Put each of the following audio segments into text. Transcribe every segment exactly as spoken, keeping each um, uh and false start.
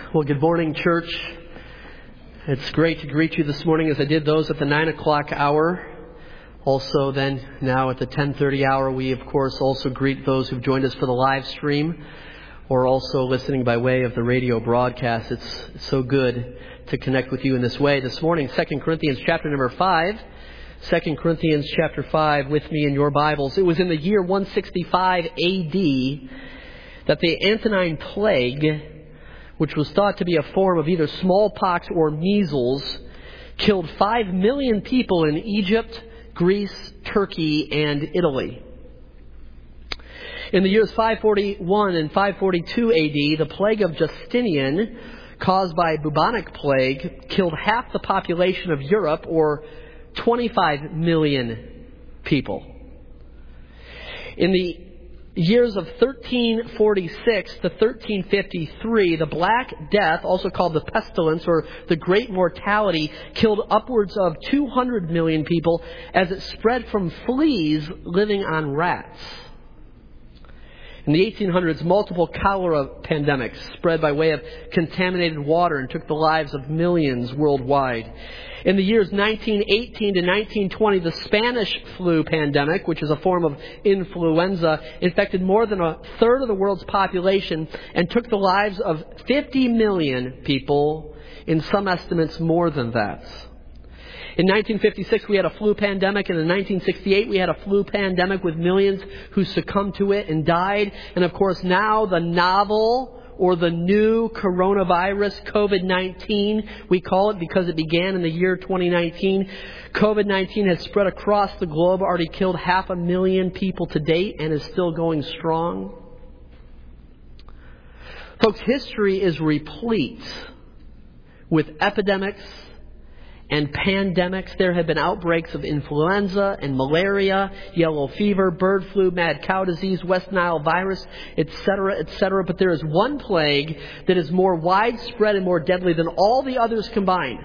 Well, good morning, church. It's great to greet you this morning as I did those at the nine o'clock hour. Also then, now at the ten thirty hour, we of course also greet those who've joined us for the live stream or also listening by way of the radio broadcast. It's so good to connect with you in this way. This morning, Second Corinthians chapter number five. Second Corinthians chapter five with me in your Bibles. It was in the year one sixty-five A D that the Antonine Plague, which was thought to be a form of either smallpox or measles, killed five million people in Egypt, Greece, Turkey, and Italy. In the years five forty-one and five forty-two A D, the plague of Justinian, caused by bubonic plague, killed half the population of Europe, or twenty-five million people. In the years of thirteen forty-six to thirteen fifty-three, the Black Death, also called the pestilence or the Great Mortality, killed upwards of two hundred million people as it spread from fleas living on rats. In the eighteen hundreds, multiple cholera pandemics spread by way of contaminated water and took the lives of millions worldwide. In the years nineteen eighteen to nineteen twenty, the Spanish flu pandemic, which is a form of influenza, infected more than a third of the world's population and took the lives of fifty million people, in some estimates more than that. In nineteen fifty-six, we had a flu pandemic, and in nineteen sixty-eight, we had a flu pandemic with millions who succumbed to it and died. And of course, now the novel or the new coronavirus, COVID nineteen, we call it because it began in the year twenty nineteen. COVID nineteen has spread across the globe, already killed half a million people to date, and is still going strong. Folks, history is replete with epidemics and pandemics. There have been outbreaks of influenza and malaria, yellow fever, bird flu, mad cow disease, West Nile virus, et cetera, et cetera. But there is one plague that is more widespread and more deadly than all the others combined.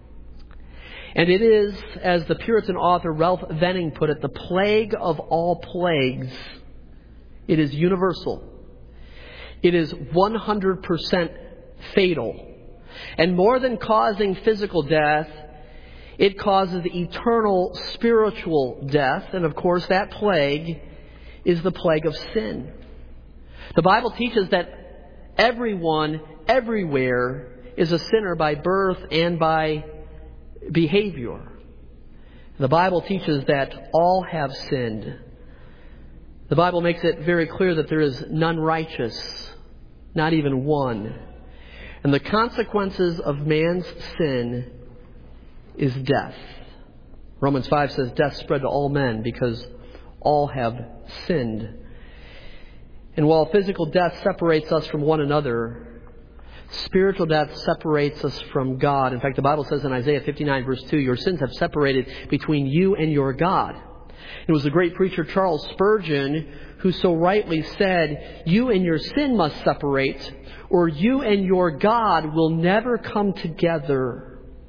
And it is, as the Puritan author Ralph Venning put it, the plague of all plagues. It is universal. It is one hundred percent fatal. And more than causing physical death, it causes eternal spiritual death. And of course, that plague is the plague of sin. The Bible teaches that everyone, everywhere, is a sinner by birth and by behavior. The Bible teaches that all have sinned. The Bible makes it very clear that there is none righteous, not even one. And the consequences of man's sin is death. Romans five says death spread to all men because all have sinned. And while physical death separates us from one another, spiritual death separates us from God. In fact, the Bible says in Isaiah fifty-nine verse two, your sins have separated between you and your God. It was the great preacher Charles Spurgeon who so rightly said, you and your sin must separate, or you and your God will never come together.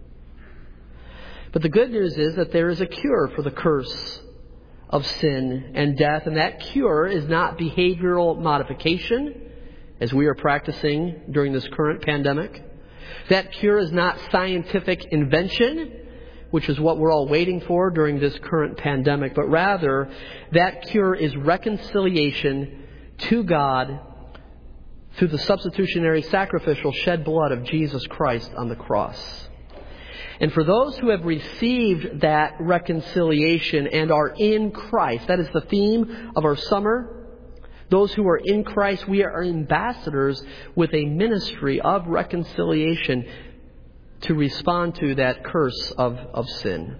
But the good news is that there is a cure for the curse of sin and death, and that cure is not behavioral modification, as we are practicing during this current pandemic. That cure is not scientific invention, which is what we're all waiting for during this current pandemic, but rather that cure is reconciliation to God through the substitutionary sacrificial shed blood of Jesus Christ on the cross. And for those who have received that reconciliation and are in Christ, that is the theme of our summer. Those who are in Christ, we are ambassadors with a ministry of reconciliation to respond to that curse of, of sin.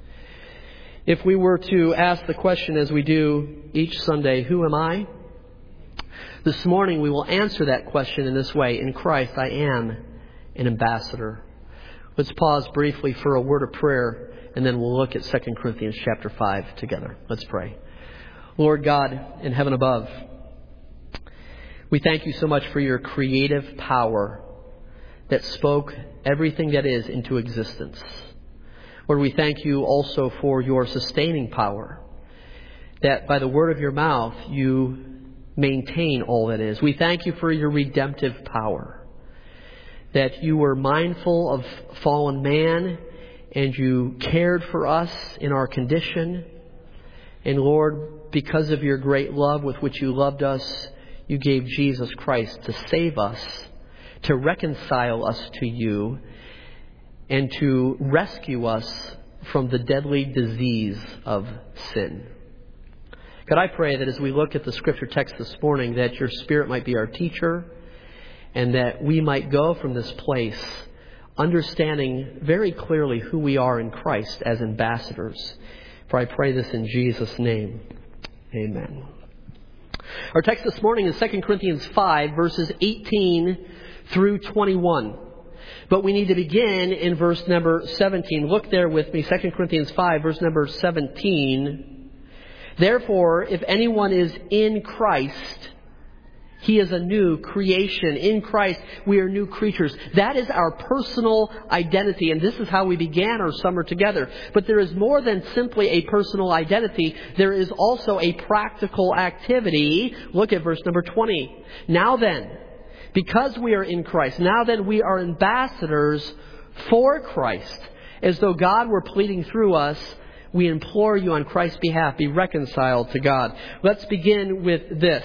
If we were to ask the question as we do each Sunday, who am I? This morning we will answer that question in this way. In Christ I am an ambassador. Let's pause briefly for a word of prayer, and then we'll look at Second Corinthians chapter five together. Let's pray. Lord God in heaven above, we thank you so much for your creative power that spoke everything that is into existence. Lord, we thank you also for your sustaining power, that by the word of your mouth you maintain all that is. We thank you for your redemptive power, that you were mindful of fallen man and you cared for us in our condition. And Lord, because of your great love with which you loved us, you gave Jesus Christ to save us, to reconcile us to you, and to rescue us from the deadly disease of sin. God, I pray that as we look at the Scripture text this morning, that your Spirit might be our teacher, and that we might go from this place understanding very clearly who we are in Christ as ambassadors. For I pray this in Jesus' name. Amen. Our text this morning is Second Corinthians five, verses eighteen through twenty-one. But we need to begin in verse number seventeen. Look there with me, Second Corinthians five, verse number seventeen. Therefore, if anyone is in Christ, he is a new creation. In Christ, we are new creatures. That is our personal identity, and this is how we began our summer together. But there is more than simply a personal identity. There is also a practical activity. Look at verse number twenty. Now then, because we are in Christ, now then we are ambassadors for Christ. As though God were pleading through us, we implore you on Christ's behalf, be reconciled to God. Let's begin with this.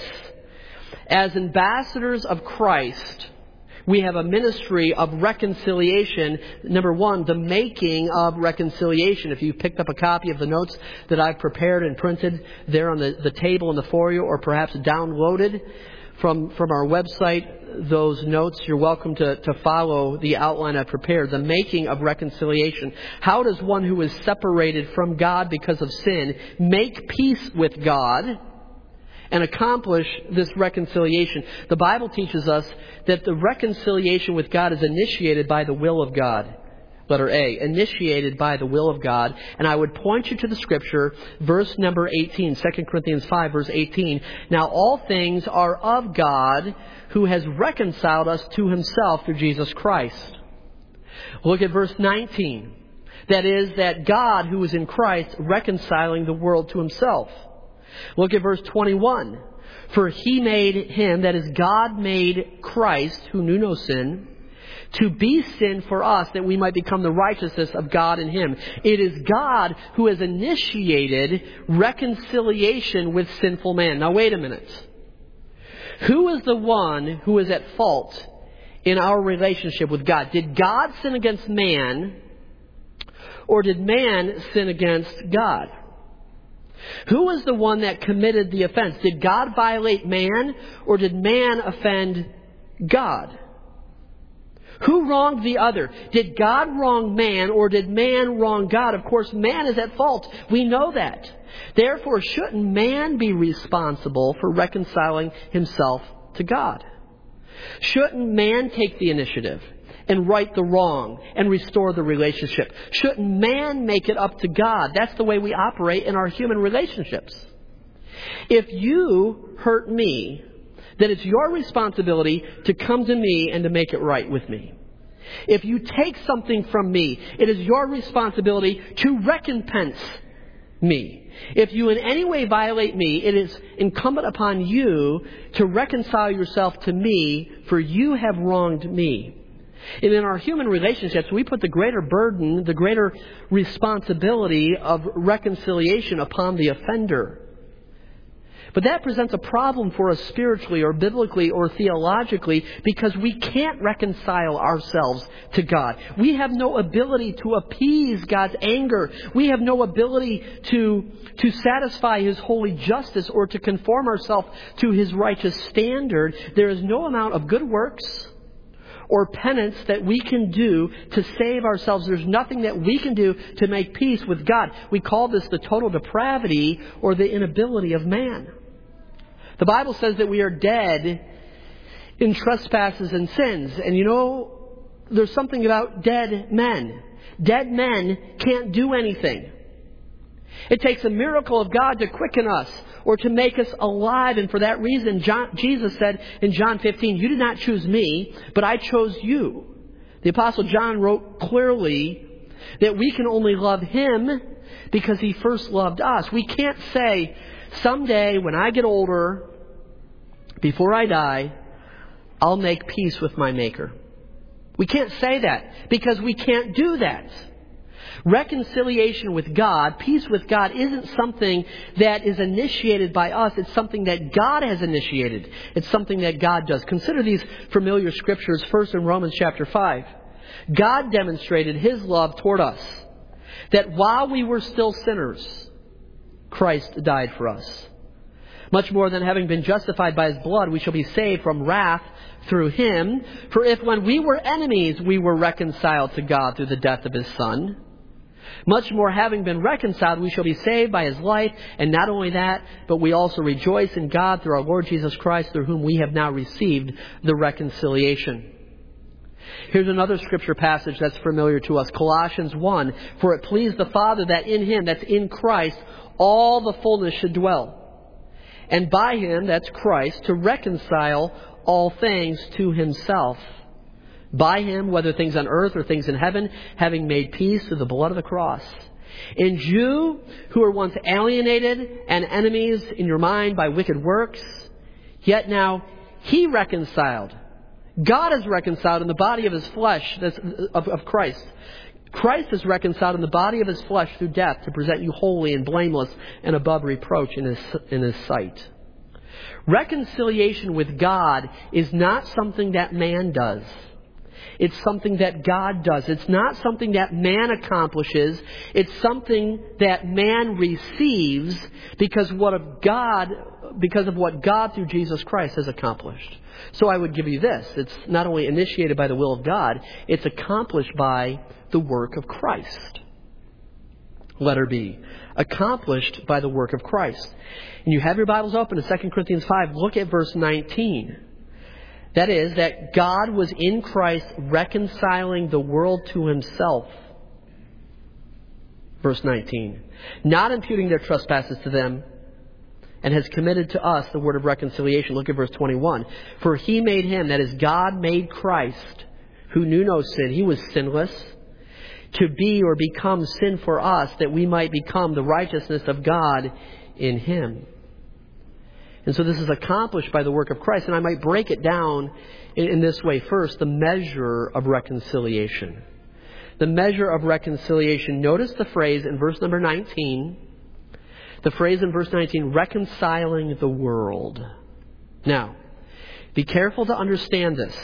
As ambassadors of Christ, we have a ministry of reconciliation. Number one, the making of reconciliation. If you picked up a copy of the notes that I've prepared and printed there on the, the table in the foyer, or perhaps downloaded from, from our website, those notes, you're welcome to, to follow the outline I've prepared. The making of reconciliation. How does one who is separated from God because of sin make peace with God and accomplish this reconciliation? The Bible teaches us that the reconciliation with God is initiated by the will of God. Letter A, initiated by the will of God. And I would point you to the Scripture, verse number eighteen, Second Corinthians five, verse eighteen. Now all things are of God, who has reconciled us to himself through Jesus Christ. Look at verse nineteen. That is, that God, who is in Christ, reconciling the world to himself. Look at verse twenty-one. For he made him, that is, God made Christ, who knew no sin, to be sin for us, that we might become the righteousness of God in him. It is God who has initiated reconciliation with sinful man. Now wait a minute. Who is the one who is at fault in our relationship with God? Did God sin against man, or did man sin against God? Who is the one that committed the offense? Did God violate man, or did man offend God? Who wronged the other? Did God wrong man, or did man wrong God? Of course, man is at fault. We know that. Therefore, shouldn't man be responsible for reconciling himself to God? Shouldn't man take the initiative and right the wrong and restore the relationship? Shouldn't man make it up to God? That's the way we operate in our human relationships. If you hurt me, then it's your responsibility to come to me and to make it right with me. If you take something from me, it is your responsibility to recompense me. If you in any way violate me, it is incumbent upon you to reconcile yourself to me, for you have wronged me. And in our human relationships, we put the greater burden, the greater responsibility of reconciliation upon the offender. But that presents a problem for us spiritually or biblically or theologically, because we can't reconcile ourselves to God. We have no ability to appease God's anger. We have no ability to, to satisfy his holy justice or to conform ourselves to his righteous standard. There is no amount of good works or penance that we can do to save ourselves. There's nothing that we can do to make peace with God. We call this the total depravity or the inability of man. The Bible says that we are dead in trespasses and sins. And you know, there's something about dead men. Dead men can't do anything. It takes a miracle of God to quicken us or to make us alive. And for that reason, John, Jesus said in John fifteen, you did not choose me, but I chose you. The Apostle John wrote clearly that we can only love him because he first loved us. We can't say, someday when I get older, before I die, I'll make peace with my Maker. We can't say that because we can't do that. Reconciliation with God, peace with God, isn't something that is initiated by us. It's something that God has initiated. It's something that God does. Consider these familiar scriptures first in Romans chapter five. God demonstrated His love toward us, that while we were still sinners, Christ died for us. Much more than having been justified by His blood, we shall be saved from wrath through Him. For if when we were enemies, we were reconciled to God through the death of His Son, much more having been reconciled, we shall be saved by His life. And not only that, but we also rejoice in God through our Lord Jesus Christ, through whom we have now received the reconciliation. Here's another scripture passage that's familiar to us. Colossians one. For it pleased the Father that in Him, that's in Christ, all the fullness should dwell. And by Him, that's Christ, to reconcile all things to Himself. By Him, whether things on earth or things in heaven, having made peace through the blood of the cross. In you, who were once alienated and enemies in your mind by wicked works, yet now He reconciled. God is reconciled in the body of His flesh, that's of, of Christ. Christ is reconciled in the body of His flesh through death to present you holy and blameless and above reproach in His, in His sight. Reconciliation with God is not something that man does. It's something that God does. It's not something that man accomplishes. It's something that man receives because what of God, because of what God through Jesus Christ has accomplished. So I would give you this. It's not only initiated by the will of God, it's accomplished by the work of Christ. Letter B. Accomplished by the work of Christ. And you have your Bibles open to Second Corinthians five. Look at verse nineteen. That is, that God was in Christ reconciling the world to Himself. Verse nineteen. Not imputing their trespasses to them, and has committed to us the word of reconciliation. Look at verse twenty-one. For He made Him, that is, God made Christ, who knew no sin. He was sinless, to be or become sin for us, that we might become the righteousness of God in Him. And so this is accomplished by the work of Christ. And I might break it down in, in this way. First, the measure of reconciliation. The measure of reconciliation. Notice the phrase in verse number nineteen. The phrase in verse nineteen, reconciling the world. Now, be careful to understand this.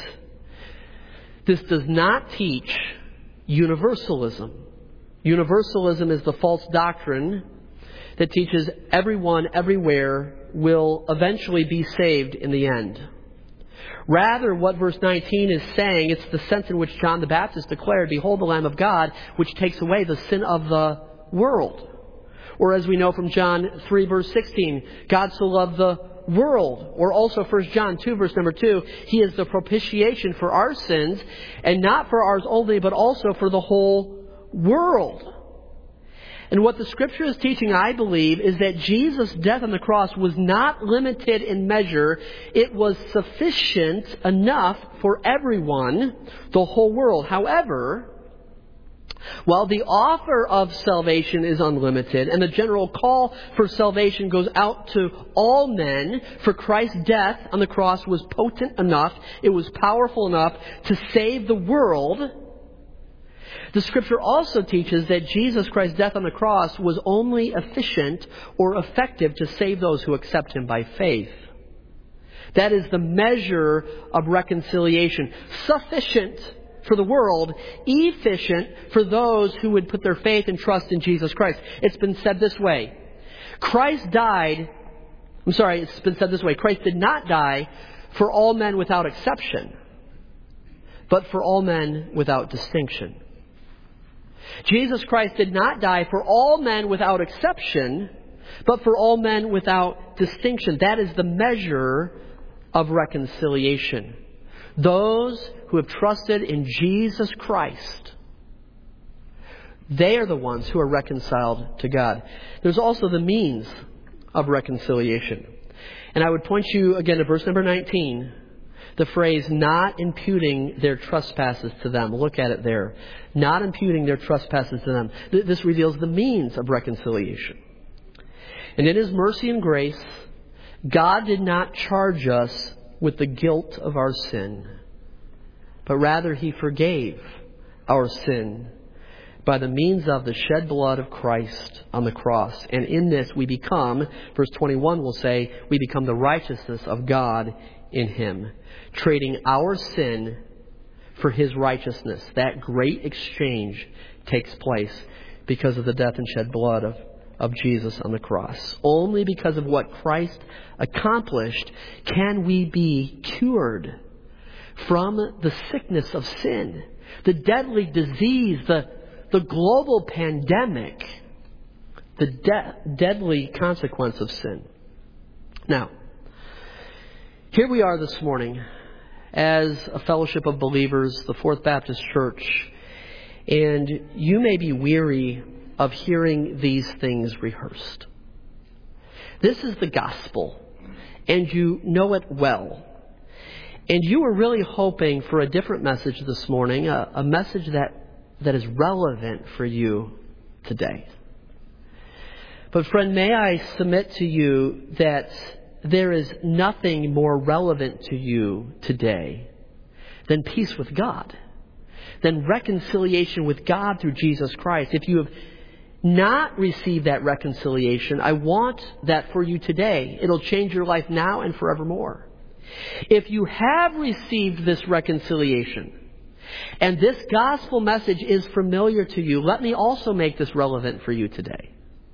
This does not teach universalism. Universalism is the false doctrine that teaches everyone, everywhere, will eventually be saved in the end. Rather, what verse nineteen is saying, it's the sense in which John the Baptist declared, Behold the Lamb of God, which takes away the sin of the world. Or as we know from John three, verse sixteen, God so loved the world. Or also First John two, verse number two, He is the propitiation for our sins, and not for ours only, but also for the whole world. And what the Scripture is teaching, I believe, is that Jesus' death on the cross was not limited in measure. It was sufficient enough for everyone, the whole world. However, while the offer of salvation is unlimited and the general call for salvation goes out to all men, for Christ's death on the cross was potent enough, it was powerful enough to save the world, the Scripture also teaches that Jesus Christ's death on the cross was only efficient or effective to save those who accept Him by faith. That is the measure of reconciliation. Sufficient for the world, efficient for those who would put their faith and trust in Jesus Christ. It's been said this way. Christ died, I'm sorry, it's been said this way. Christ did not die for all men without exception, but for all men without distinction. Jesus Christ did not die for all men without exception, but for all men without distinction. That is the measure of reconciliation. Those who have trusted in Jesus Christ, they are the ones who are reconciled to God. There's also the means of reconciliation. And I would point you again to verse number nineteen. The phrase, not imputing their trespasses to them. Look at it there. Not imputing their trespasses to them. This reveals the means of reconciliation. And in His mercy and grace, God did not charge us with the guilt of our sin, but rather He forgave our sin by the means of the shed blood of Christ on the cross. And in this we become, verse twenty-one will say, we become the righteousness of God in Him, trading our sin for His righteousness. That great exchange takes place because of the death and shed blood of, of Jesus on the cross. Only because of what Christ accomplished can we be cured from the sickness of sin, the deadly disease, the, the global pandemic, the de- deadly consequence of sin. Now, here we are this morning as a fellowship of believers, the Fourth Baptist Church, and you may be weary of hearing these things rehearsed. This is the gospel, and you know it well. And you are really hoping for a different message this morning, a, a message that, that is relevant for you today. But friend, may I submit to you that there is nothing more relevant to you today than peace with God, than reconciliation with God through Jesus Christ. If you have not received that reconciliation, I want that for you today. It'll change your life now and forevermore. If you have received this reconciliation and this gospel message is familiar to you, let me also make this relevant for you today.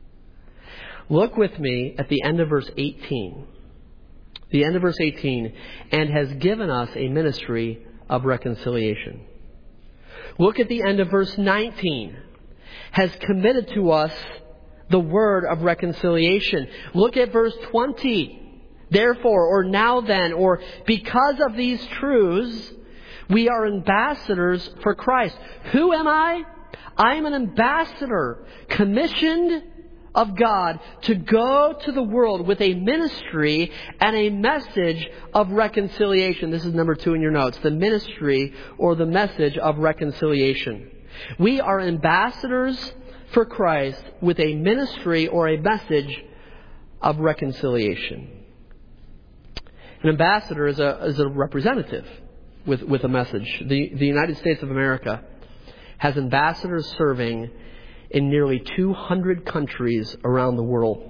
Look with me at the end of verse eighteen. The end of verse eighteen, and has given us a ministry of reconciliation. Look at the end of verse nineteen. Has committed to us the word of reconciliation. Look at verse twenty. Therefore, or now then, or because of these truths, we are ambassadors for Christ. Who am I? I am an ambassador commissioned of God to go to the world with a ministry and a message of reconciliation. This is number two in your notes. The ministry or the message of reconciliation. We are ambassadors for Christ with a ministry or a message of reconciliation. An ambassador is a, is a representative with, with a message. The, the United States of America has ambassadors serving in nearly two hundred countries around the world.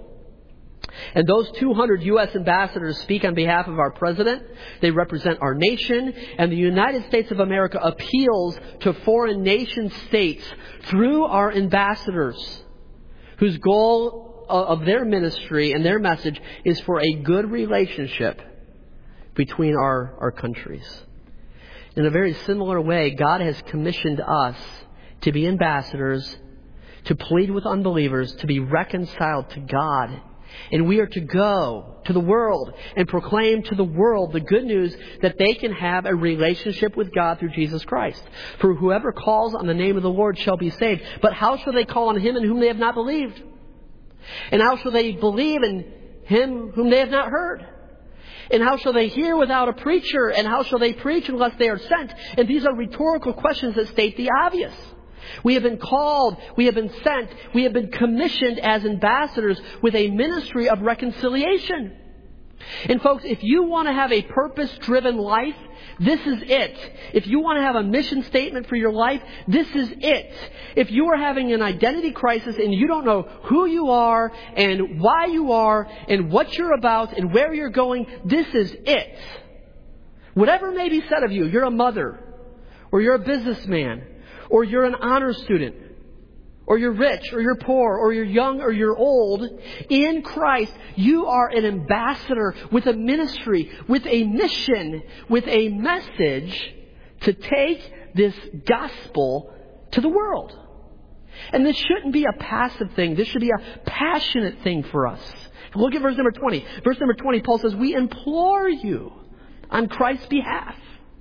And those two hundred U S ambassadors speak on behalf of our president. They represent our nation. And the United States of America appeals to foreign nation states through our ambassadors, whose goal of their ministry and their message is for a good relationship between our, our countries. In a very similar way, God has commissioned us to be ambassadors, to plead with unbelievers, to be reconciled to God. And we are to go to the world and proclaim to the world the good news that they can have a relationship with God through Jesus Christ. For whoever calls on the name of the Lord shall be saved. But how shall they call on Him in whom they have not believed? And how shall they believe in Him whom they have not heard? And how shall they hear without a preacher? And how shall they preach unless they are sent? And these are rhetorical questions that state the obvious. We have been called, we have been sent, we have been commissioned as ambassadors with a ministry of reconciliation. And folks, if you want to have a purpose-driven life, this is it. If you want to have a mission statement for your life, this is it. If you are having an identity crisis and you don't know who you are and why you are and what you're about and where you're going, this is it. Whatever may be said of you, you're a mother, or you're a businessman, or you're an honor student, or you're rich, or you're poor, or you're young, or you're old, in Christ, you are an ambassador with a ministry, with a mission, with a message to take this gospel to the world. And this shouldn't be a passive thing. This should be a passionate thing for us. Look at verse number twenty. Verse number twenty, Paul says, we implore you on Christ's behalf.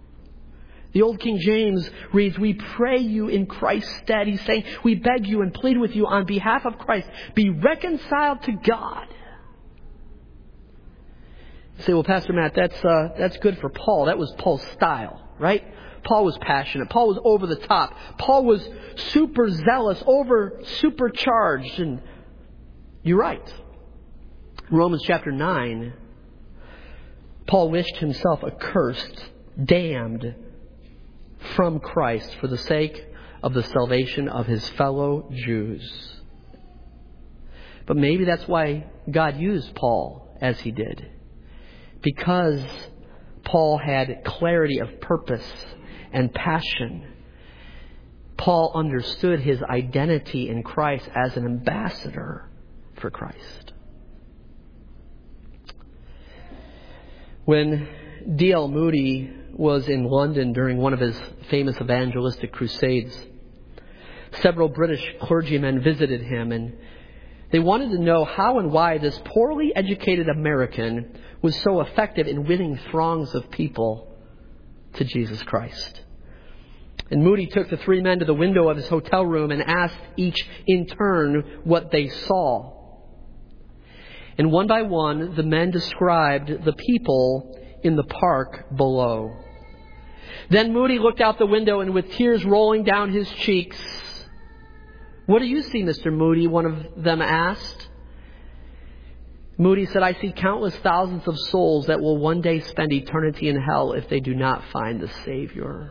The old King James reads, we pray you in Christ's stead. He's saying, we beg you and plead with you on behalf of Christ. Be reconciled to God. You say, well, Pastor Matt, that's, uh, that's good for Paul. That was Paul's style, right? Paul was passionate. Paul was over the top. Paul was super zealous, over supercharged. And you're right. Romans chapter nine, Paul wished himself accursed, damned, from Christ for the sake of the salvation of his fellow Jews. But maybe that's why God used Paul as he did. Because Paul had clarity of purpose and passion. Paul understood his identity in Christ as an ambassador for Christ. When D L Moody was in London during one of his famous evangelistic crusades, several British clergymen visited him, and they wanted to know how and why this poorly educated American was so effective in winning throngs of people to Jesus Christ. And Moody took the three men to the window of his hotel room and asked each in turn what they saw. And one by one, the men described the people in the park below. Then Moody looked out the window, and with tears rolling down his cheeks, "What do you see, Mister Moody?" one of them asked. Moody said, "I see countless thousands of souls that will one day spend eternity in hell if they do not find the Savior."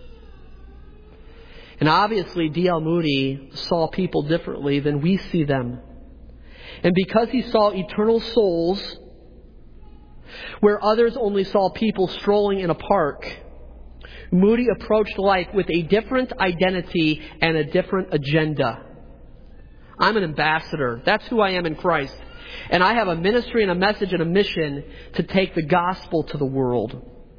And obviously, D L Moody saw people differently than we see them. And because he saw eternal souls where others only saw people strolling in a park, Moody approached life with a different identity and a different agenda. I'm an ambassador. That's who I am in Christ. And I have a ministry and a message and a mission to take the gospel to the world.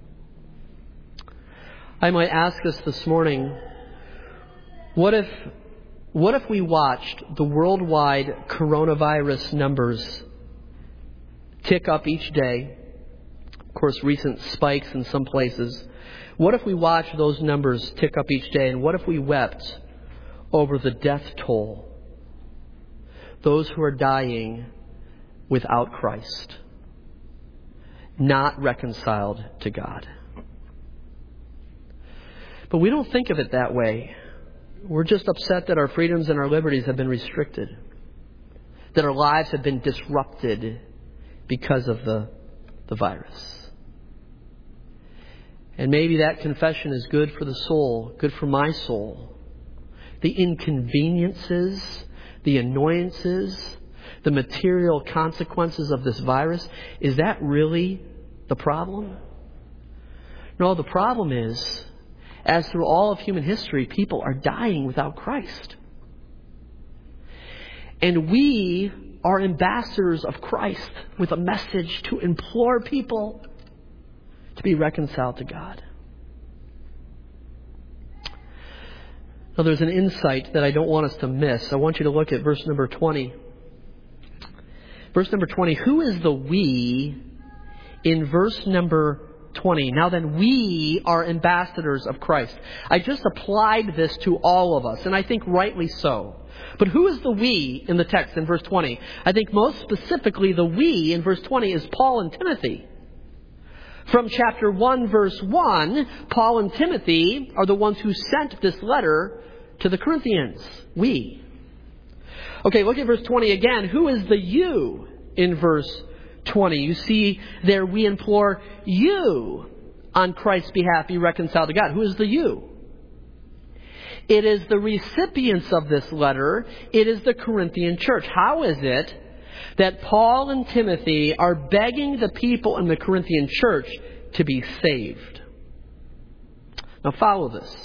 I might ask us this morning, what if, what if we watched the worldwide coronavirus numbers tick up each day? Of course, recent spikes in some places. What if we watched those numbers tick up each day? And what if we wept over the death toll? Those who are dying without Christ, not reconciled to God. But we don't think of it that way. We're just upset that our freedoms and our liberties have been restricted, that our lives have been disrupted because of the, the virus. And maybe that confession is good for the soul, good for my soul. The inconveniences, the annoyances, the material consequences of this virus, is that really the problem? No, the problem is, as through all of human history, people are dying without Christ. And we are ambassadors of Christ with a message to implore people to be reconciled to God. Now, there's an insight that I don't want us to miss. I want you to look at verse number twenty. Verse number twenty, who is the we in verse number twenty? Now then, we are ambassadors of Christ. I just applied this to all of us, and I think rightly so. But who is the we in the text in verse twenty? I think most specifically the we in verse twenty is Paul and Timothy. From chapter one, verse one, Paul and Timothy are the ones who sent this letter to the Corinthians. We. Okay, look at verse twenty again. Who is the you in verse twenty? You see there, we implore you on Christ's behalf be reconciled to God. Who is the you? It is the recipients of this letter. It is the Corinthian church. How is it that Paul and Timothy are begging the people in the Corinthian church to be saved? Now follow this.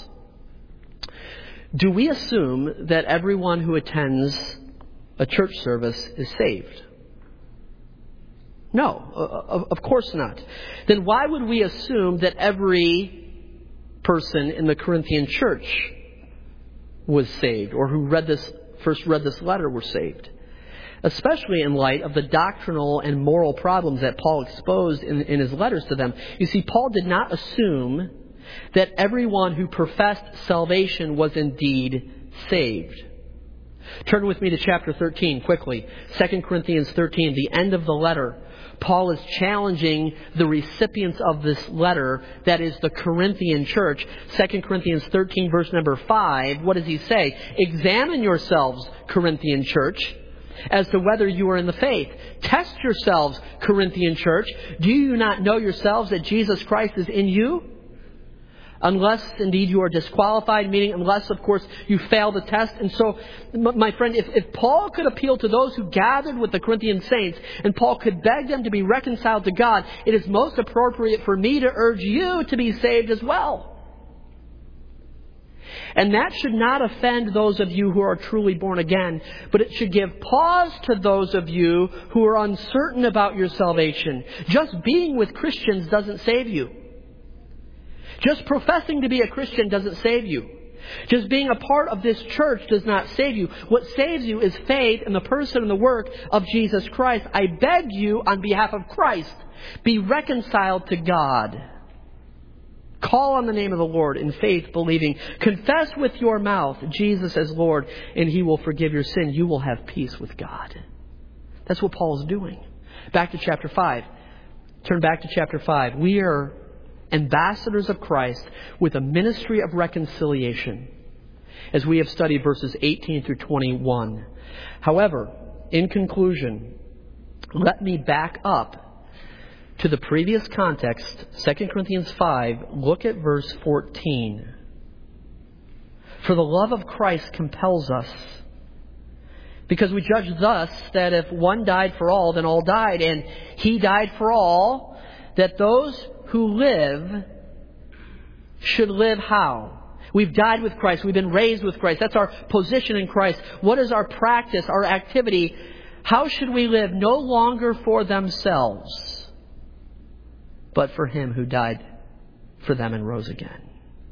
Do we assume that everyone who attends a church service is saved? No, of course not. Then why would we assume that every person in the Corinthian church was saved, or who read this first read this letter were saved? Especially in light of the doctrinal and moral problems that Paul exposed in, in his letters to them. You see, Paul did not assume that everyone who professed salvation was indeed saved. Turn with me to chapter thirteen quickly. Second Corinthians thirteen, the end of the letter. Paul is challenging the recipients of this letter, that is the Corinthian church. Second Corinthians thirteen, verse number five. What does he say? Examine yourselves, Corinthian church, as to whether you are in the faith. Test yourselves, Corinthian church. Do you not know yourselves that Jesus Christ is in you? Unless, indeed, you are disqualified, meaning unless, of course, you fail the test. And so, my friend, if, if Paul could appeal to those who gathered with the Corinthian saints, and Paul could beg them to be reconciled to God, it is most appropriate for me to urge you to be saved as well. And that should not offend those of you who are truly born again, but it should give pause to those of you who are uncertain about your salvation. Just being with Christians doesn't save you. Just professing to be a Christian doesn't save you. Just being a part of this church does not save you. What saves you is faith in the person and the work of Jesus Christ. I beg you on behalf of Christ, be reconciled to God. Call on the name of the Lord in faith, believing. Confess with your mouth Jesus as Lord, and He will forgive your sin. You will have peace with God. That's what Paul is doing. Back to chapter five. Turn back to chapter five. We are ambassadors of Christ with a ministry of reconciliation, as we have studied verses eighteen through twenty-one. However, in conclusion, let me back up to the previous context, Second Corinthians five, look at verse fourteen. For the love of Christ compels us, because we judge thus that if one died for all, then all died, and He died for all, that those who live should live how? We've died with Christ. We've been raised with Christ. That's our position in Christ. What is our practice, our activity? How should we live? No longer for themselves, but for Him who died for them and rose again.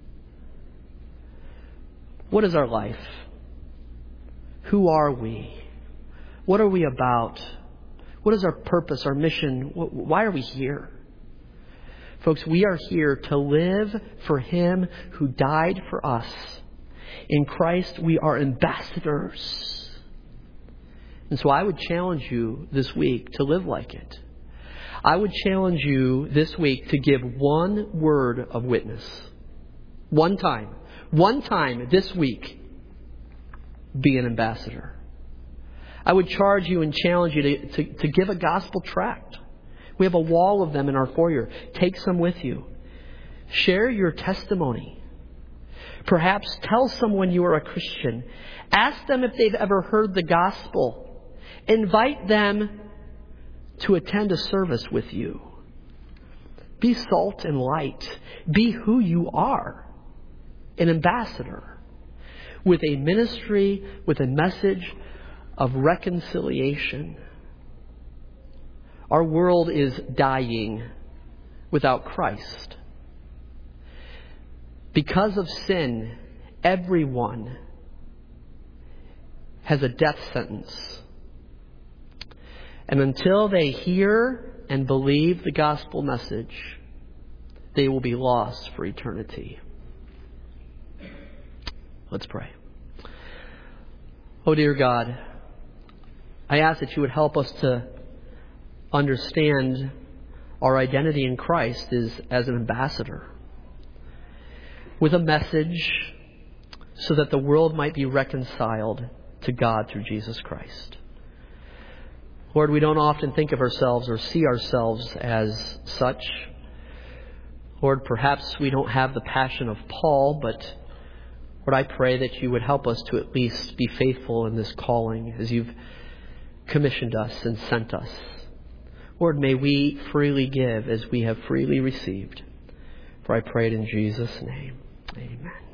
What is our life? Who are we? What are we about? What is our purpose, our mission? Why are we here? Folks, we are here to live for Him who died for us. In Christ, we are ambassadors. And so I would challenge you this week to live like it. I would challenge you this week to give one word of witness. One time. One time this week. Be an ambassador. I would charge you and challenge you to, to, to give a gospel tract. We have a wall of them in our foyer. Take some with you. Share your testimony. Perhaps tell someone you are a Christian. Ask them if they've ever heard the gospel. Invite them to attend a service with you. Be salt and light. Be who you are. An ambassador. With a ministry, with a message of reconciliation. Our world is dying without Christ. Because of sin, everyone has a death sentence. And until they hear and believe the gospel message, they will be lost for eternity. Let's pray. Oh, dear God, I ask that you would help us to understand our identity in Christ is as an ambassador with a message so that the world might be reconciled to God through Jesus Christ. Lord, we don't often think of ourselves or see ourselves as such. Lord, perhaps we don't have the passion of Paul, but Lord, I pray that you would help us to at least be faithful in this calling as you've commissioned us and sent us. Lord, may we freely give as we have freely received. For I pray it in Jesus' name. Amen.